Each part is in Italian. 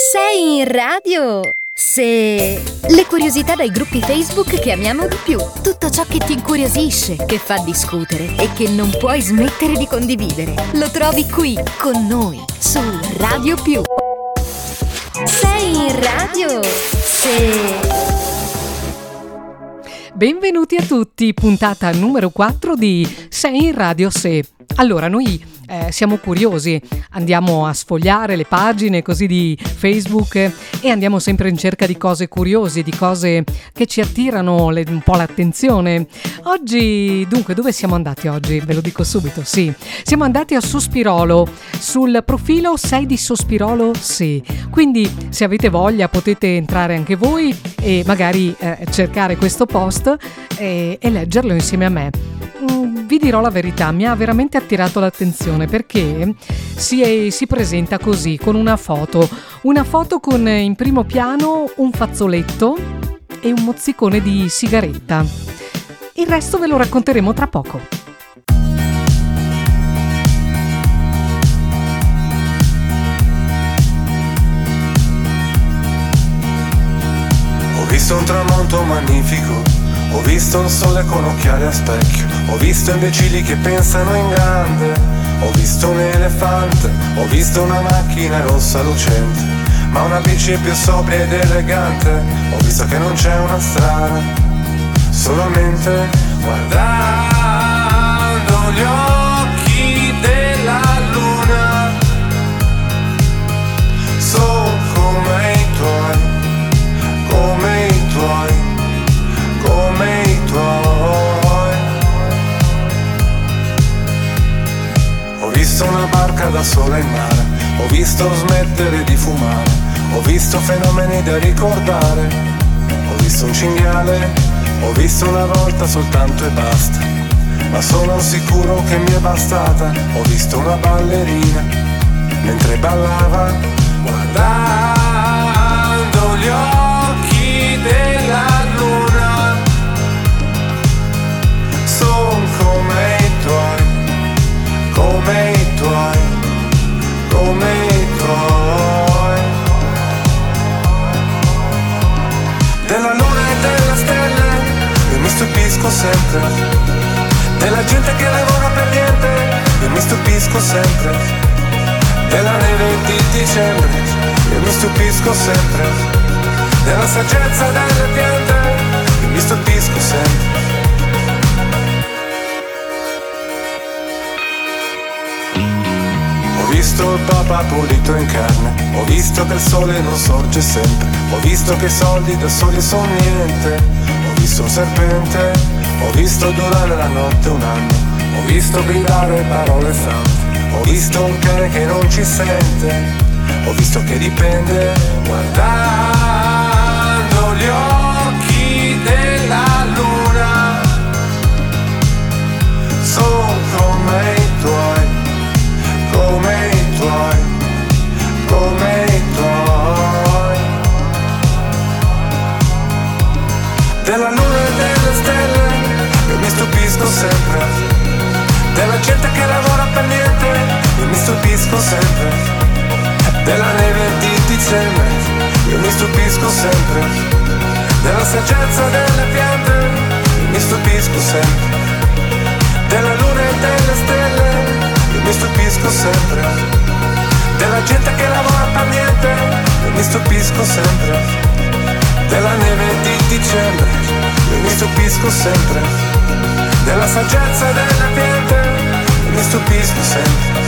Sei in radio? Se... Le curiosità dai gruppi Facebook che amiamo di più. Tutto ciò che ti incuriosisce, che fa discutere e che non puoi smettere di condividere. Lo trovi qui, con noi, su Radio Più. Sei in radio? Se... Benvenuti a tutti, puntata numero 4 di Sei in radio se. Allora, noi siamo curiosi, andiamo a sfogliare le pagine così di Facebook e andiamo sempre in cerca di cose curiose, di cose che ci attirano un po' l'attenzione. Oggi, dunque, dove siamo andati oggi? Ve lo dico subito, sì. Siamo andati a Sospirolo, sul profilo Sei di Sospirolo, sì. Quindi, se avete voglia, potete entrare anche voi e magari cercare questo post e leggerlo insieme a me. Vi dirò la verità, mi ha veramente attirato l'attenzione perché si presenta così, con una foto con in primo piano un fazzoletto e un mozzicone di sigaretta. Il resto ve lo racconteremo tra poco. Ho visto un tramonto magnifico, ho visto un sole con occhiali a specchio, ho visto imbecilli che pensano in grande, ho visto un elefante, ho visto una macchina rossa lucente, ma una bici più sobria ed elegante, ho visto che non c'è una strada, solamente guardando gli occhi della luna, sono come i tuoi, come i tuoi, come i tuoi. Ho visto una barca da sola in mare, ho visto smettere di fumare, ho visto fenomeni da ricordare, ho visto un cinghiale, ho visto una volta soltanto e basta, ma sono sicuro che mi è bastata. Ho visto una ballerina mentre ballava, guardando gli occhi della luna, son come i tuoi, come i tuoi, come i tuoi. Della luna e delle stelle io mi stupisco sempre, della gente che lavora per niente io mi stupisco sempre, della neve di dicembre io mi stupisco sempre, della saggezza delle piante io mi stupisco sempre. Ho visto il Papa pulito in carne, ho visto che il sole non sorge sempre, ho visto che i soldi da soli sono niente, ho visto un serpente, ho visto durare la notte un anno, ho visto gridare parole sante, ho visto un cane che non ci sente, ho visto che dipende, guardando gli occhi della luna, sono come i tuoi, come i tuoi, come i tuoi. Della luna e delle stelle io mi stupisco sempre, della gente che lavora per niente io mi stupisco sempre, della neve di dicembre io mi stupisco sempre, della saggezza delle piante io mi stupisco sempre, della luna e delle stelle io mi stupisco sempre, della gente che lavora per niente io mi stupisco sempre, della neve di dicembre io mi stupisco sempre, della saggezza delle piante io mi stupisco sempre.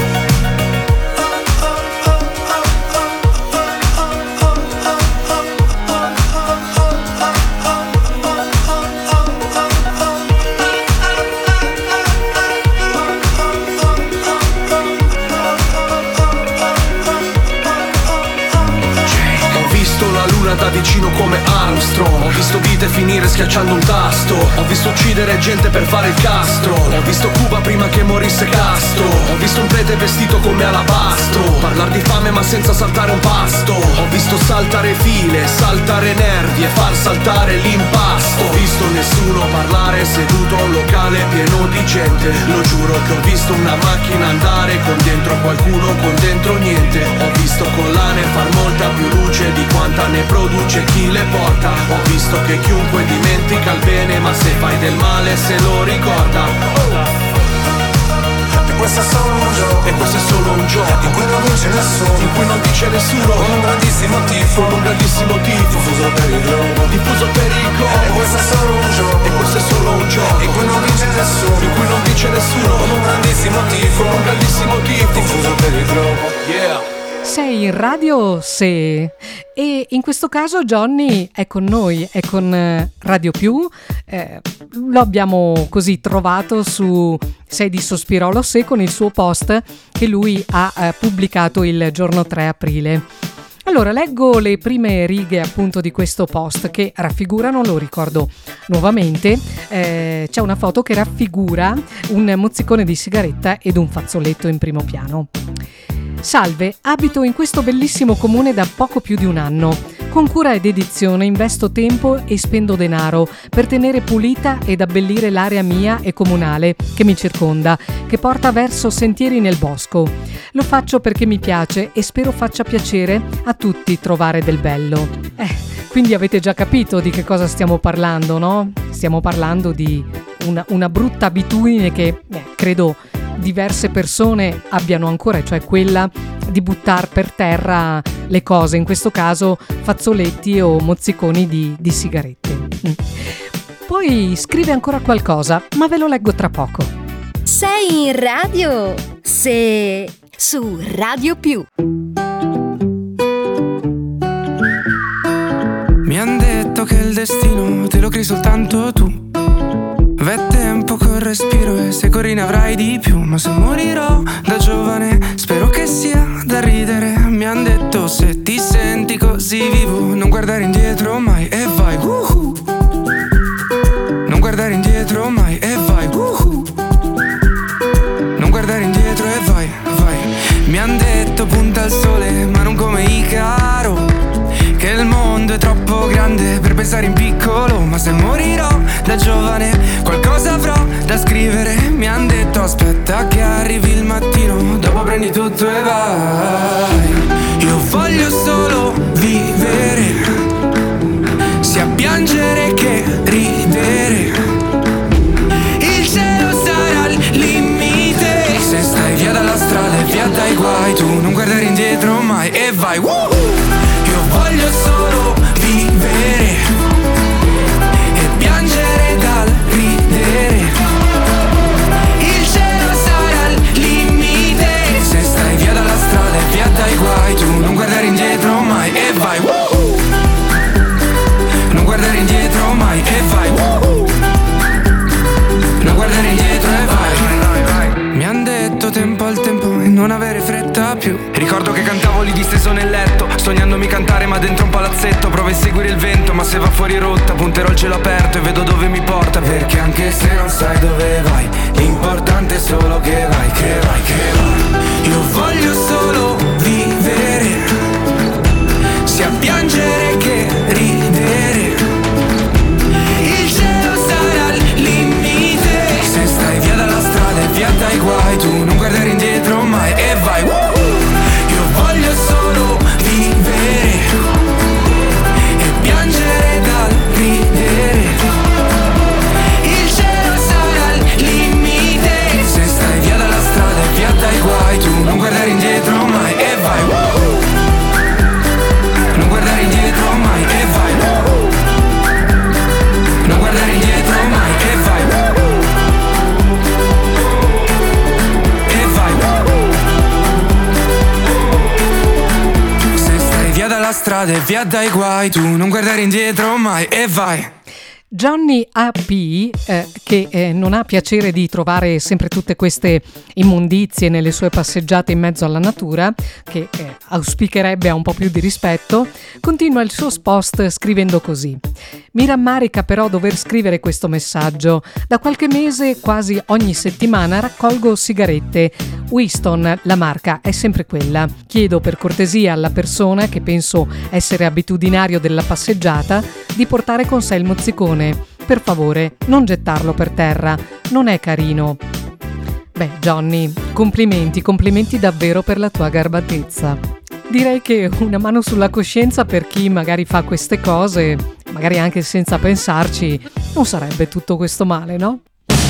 Da vicino come Armstrong, ho visto vite finire schiacciando un tasto, ho visto uccidere gente per fare il castro, ho visto Cuba prima che morisse Castro, ho visto un prete vestito come alabastro, parlar di fame ma senza saltare un pasto, ho visto saltare file, saltare nervi e far saltare l'impasto, ho visto nessuno parlare seduto a un locale pieno di gente, lo giuro che ho visto una macchina andare con dentro qualcuno, con dentro niente, ho visto collane far molta luce di quanta ne produce chi le porta. Ho visto che chiunque dimentica il bene, ma se fai del male se lo ricorda. Questo è solo un gioco, e questo è solo un gioco in cui non vince nessuno, in cui non dice nessuno, con un grandissimo tifo, con un grandissimo tifo, diffuso per il globo, diffuso per il globo. E questo è solo un gioco, e questo è solo un gioco in cui non vince nessuno, in cui non dice nessuno, con un grandissimo tifo, con un grandissimo tifo, diffuso per il globo. Yeah. Sei in radio se, e in questo caso Johnny è con noi, è con Radio Più, lo abbiamo così trovato su Sei di Sospirolo se con il suo post che lui ha pubblicato il giorno 3 aprile. Allora, leggo le prime righe appunto di questo post che raffigurano, lo ricordo nuovamente, c'è una foto che raffigura un mozzicone di sigaretta ed un fazzoletto in primo piano. Salve, abito in questo bellissimo comune da poco più di un anno. Con cura ed dedizione investo tempo e spendo denaro per tenere pulita ed abbellire l'area mia e comunale che mi circonda, che porta verso sentieri nel bosco. Lo faccio perché mi piace e spero faccia piacere a tutti trovare del bello. Quindi avete già capito di che cosa stiamo parlando, no? Stiamo parlando di una brutta abitudine che credo diverse persone abbiano ancora, cioè quella di buttare per terra le cose, in questo caso fazzoletti o mozziconi di sigarette. Poi scrive ancora qualcosa, ma ve lo leggo tra poco. Sei in radio? Se su Radio Più. Mi han detto che il destino te lo crei soltanto tu. V'è tempo col respiro e se corri ne avrai di più. Ma se morirò da giovane spero che sia da ridere. Mi han detto se ti senti così vivo non guardare indietro mai e vai non guardare indietro mai e vai non guardare indietro e vai. Mi han detto punta al sole ma non come Icaro, che il mondo è troppo grande per pensare in piccolo. Ma se morirò da giovane qualcosa avrò da scrivere. Mi han detto aspetta che arrivi il mattino, dopo prendi tutto e vai. Io voglio solo vivere, sia piangere che ridere. Il cielo sarà il limite, se stai via dalla strada e via dai guai. Tu non guardare indietro mai e vai. Io voglio solo vivere e piangere dal ridere. Il cielo sarà il limite, se stai via dalla strada e via dai guai. Tu non guardare indietro mai e vai. Non guardare indietro mai e vai. Non guardare indietro e vai. Mi han detto tempo al tempo e non avere fretta più. Ricordo che cantavo lì disteso nel letto, sognandomi cantare ma dentro un palazzetto. Provo a seguire il vento ma se va fuori rotta punterò il cielo aperto e vedo dove mi porta. Perché anche se non sai dove vai, l'importante è solo che vai, che vai, che vai. Io voglio solo vivere, sia piangere che ridere. Il cielo sarà il limite, se stai via dalla strada e via dai guai. Tu non guardare indietro mai e vai. Io voglio solo vivere e piangere dal ridere. Il cielo sarà il limite, se stai via dalla strada e via dai guai. Tu non guardare indietro mai e vai. Non guardare indietro mai e vai. Non guardare indietro mai e vai. E vai. Se stai via dalla strada e via dai guai. Tu non guardare indietro mai e vai. Johnny AP, che non ha piacere di trovare sempre tutte queste immondizie nelle sue passeggiate in mezzo alla natura, che auspicherebbe a un po' più di rispetto, continua il suo post scrivendo così: mi rammarica però dover scrivere questo messaggio. Da qualche mese, quasi ogni settimana, raccolgo sigarette. Winston, la marca, è sempre quella. Chiedo per cortesia alla persona, che penso essere abitudinario della passeggiata, di portare con sé il mozzicone. Per favore, non gettarlo per terra, non è carino. Beh, Johnny, complimenti davvero per la tua garbatezza. direi che una mano sulla coscienza per chi magari fa queste cose, magari anche senza pensarci, non sarebbe tutto questo male, no?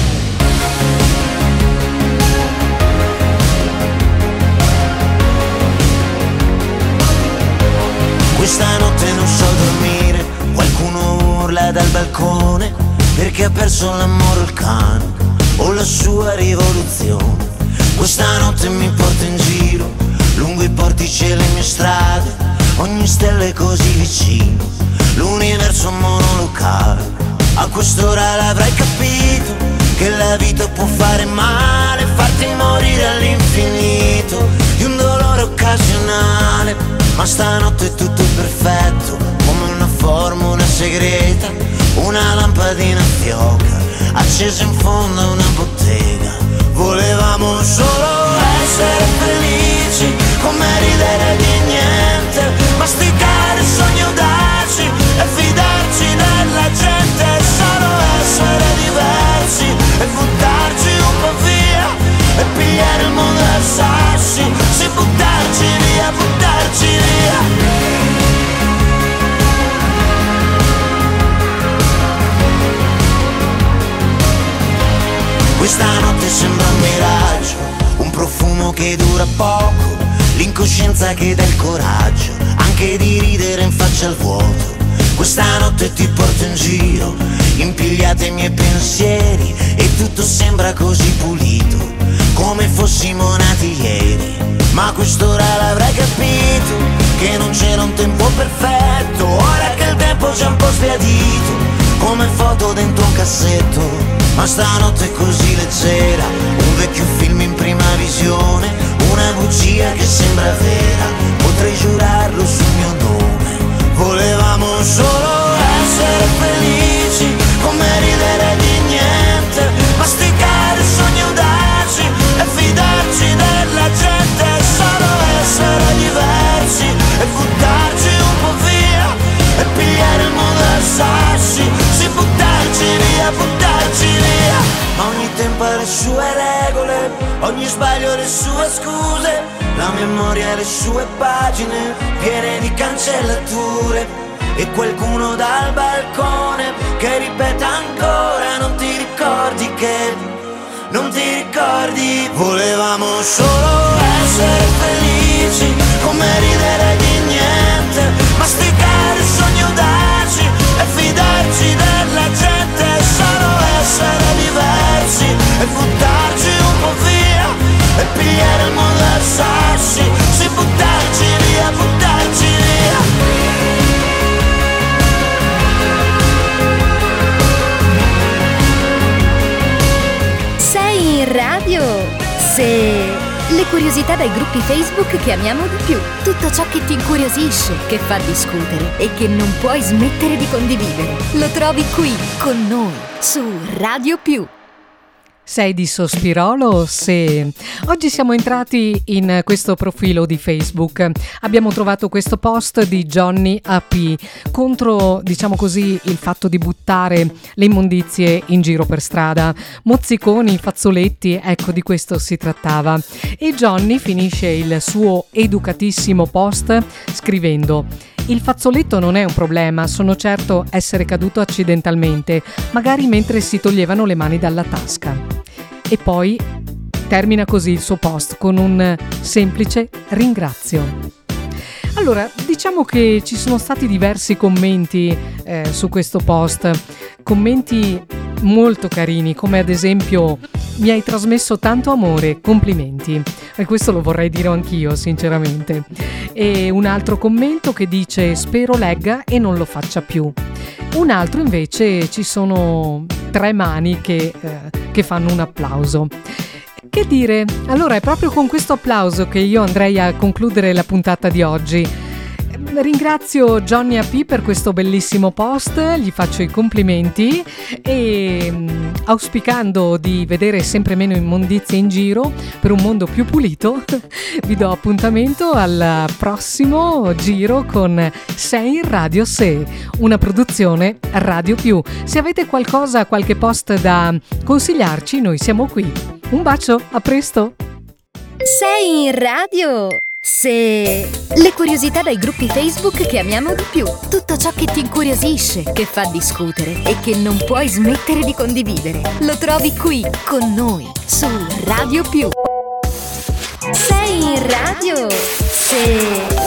Questa notte non so dormire, qualcuno urla dal balcone perché ha perso l'amore o il cane o la sua rivoluzione. Questa notte mi porta in giro, lungo i portici e le mie strade, ogni stella è così vicino, l'universo monolocale. A quest'ora l'avrai capito, che la vita può fare male, farti morire all'infinito di un dolore occasionale. Ma stanotte è tutto perfetto, come una formula segreta, una lampadina fioca, accesa in fondo a una bottega. Volevamo solo essere felici, come ridere di niente, masticare sogni audaci e fidarci della gente. Solo essere diversi e buttarci un po' via e pigliare il mondo a sassi, sì, buttarci via, buttarci via. Questa notte sembra un miraggio, un profumo che dura poco, l'incoscienza che dà il coraggio anche di ridere in faccia al vuoto. Questa notte ti porto in giro, impigliate i miei pensieri e tutto sembra così pulito, come fossimo nati ieri. Ma a quest'ora l'avrai capito, che non c'era un tempo perfetto, ora che il tempo c'è un po' sbiadito, come foto dentro un cassetto. Ma stanotte è così leggera, un vecchio film in prima visione, una bugia che sembra vera, potrei giurarlo sul mio nome. Volevamo solo essere felici, come ridere di niente, masticare sogni audaci e fidarci della gente. Solo essere diversi e buttarci un po' via e pigliare il mondo a sassi, sì, buttarci via, buttarci via. Ogni tempo ha le sue regole, ogni sbaglio le sue scuse, la memoria le sue pagine piene di cancellature e qualcuno dal balcone che ripete ancora: non ti ricordi che, non ti ricordi. Volevamo solo essere felici, come ridere di niente, masticare sogni audaci e fidarci della gente. Solo essere diversi e buttarci un po' via e pigliare il mondo a sassi, sì, buttarci via, buttarci via. Sei in radio? Se... Le curiosità dai gruppi Facebook che amiamo di più. Tutto ciò che ti incuriosisce, che fa discutere e che non puoi smettere di condividere. Lo trovi qui con noi su Radio Più. Sei di Sospirolo? Se oggi siamo entrati in questo profilo di Facebook, abbiamo trovato questo post di Johnny AP contro, diciamo così, il fatto di buttare le immondizie in giro per strada, mozziconi, fazzoletti, ecco, di questo si trattava. E Johnny finisce il suo educatissimo post scrivendo: il fazzoletto non è un problema, sono certo essere caduto accidentalmente, magari mentre si toglievano le mani dalla tasca. E poi termina così il suo post con un semplice ringrazio. Allora, diciamo che ci sono stati diversi commenti su questo post, commenti molto carini, come ad esempio: mi hai trasmesso tanto amore, complimenti. E questo lo vorrei dire anch'io, sinceramente. E un altro commento che dice: spero legga e non lo faccia più. Un altro invece, ci sono 3 mani che fanno un applauso. Che dire? Allora è proprio con questo applauso che io andrei a concludere la puntata di oggi. Ringrazio Johnny AP per questo bellissimo post, gli faccio i complimenti e auspicando di vedere sempre meno immondizie in giro per un mondo più pulito, vi do appuntamento al prossimo giro con Sei in Radio Se, una produzione Radio Più. Se avete qualcosa, qualche post da consigliarci, noi siamo qui. Un bacio, a presto! Sei in radio? Se... Le curiosità dai gruppi Facebook che amiamo di più. Tutto ciò che ti incuriosisce, che fa discutere e che non puoi smettere di condividere. Lo trovi qui con noi su Radio Più. Sei in radio? Se...